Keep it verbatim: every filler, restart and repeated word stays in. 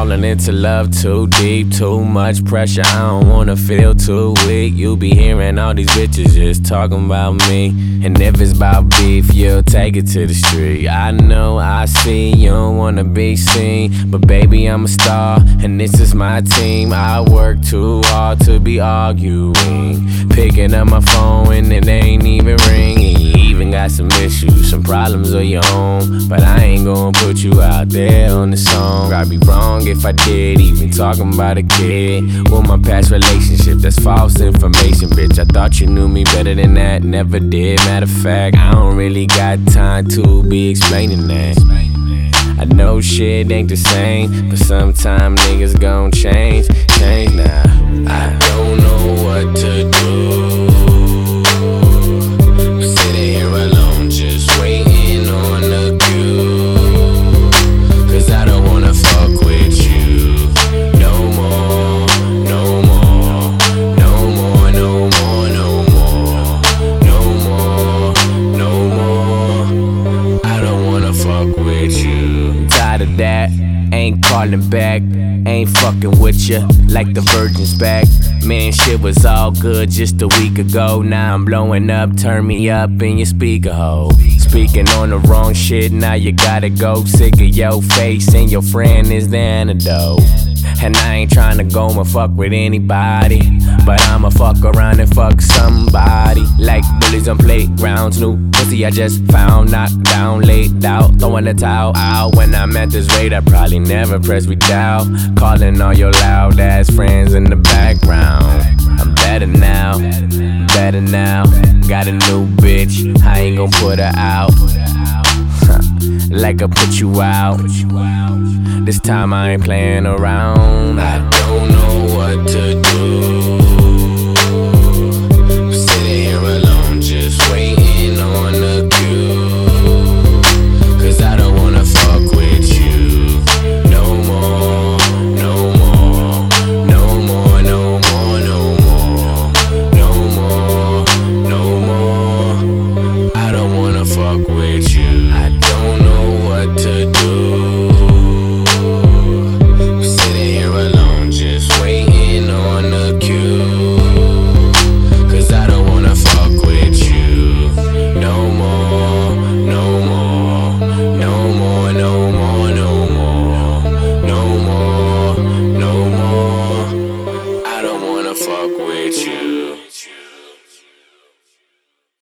falling into love too deep, too much pressure, I don't wanna feel too weak. You be hearing all these bitches just talking about me, and if it's about beef, you'll take it to the street. I know, I see, you don't wanna be seen, but baby, I'm a star, and this is my team. I work too hard to be arguing, picking up my phone and it ain't even ringing. You even got some issues, some problems of your own, but I ain't gonna put you out there on the song. I'd be wrong if I did, even talking about a kid with my past relationship. That's false information, bitch. I thought you knew me better than that, never did. Matter of fact, I don't really got time to be explaining that. I know shit ain't the same, but sometimes niggas gon' change, change now. I don't know what to do. Sitting here alone, just waiting on the cue. Cause I don't wanna fuck with you no more, no more, no more, no more, no more, no more, no more. I don't wanna fuck with you. Tired of that, ain't calling back, ain't fucking with ya like the virgin's back. Man, shit was all good just a week ago. Now I'm blowing up, turn me up in your speaker hole. Speaking on the wrong shit, now you gotta go. Sick of your face and your friend is the antidote. And I ain't tryna go and fuck with anybody, but I'ma fuck around and fuck somebody. Like bullies on playgrounds, new pussy I just found, knocked down, laid out, throwing the towel out. When I'm at this rate, I probably never press me down. Calling all your loud ass friends in the background. I'm better now, better now. Got a new bitch, I ain't gon' put her out. Like I put you out. This time I ain't playing around. I don't know what to do.